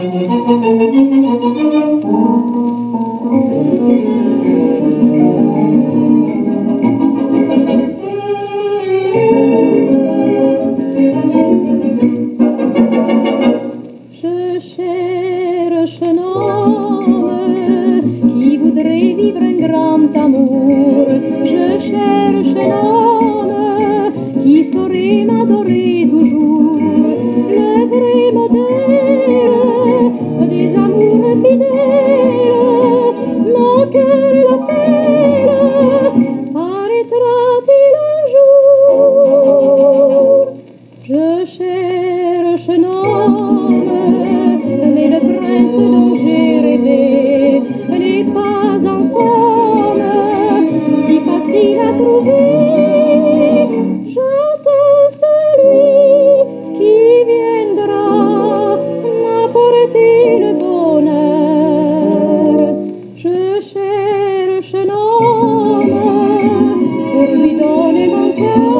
Je cherche un homme qui voudrait vivre un grand amour. Je cherche un homme qui saurait m'adorer toujours. Le vrai modèle des amours fidèles, mon cœur et l'appelle, paraîtra-t-il un jour? Je cherche un homme, mais le prince dont j'ai rêvé n'est pas en somme si facile à trouver. J'attends celui qui viendra m'apporter le bonheur. Je cherche un homme pour lui donner mon cœur.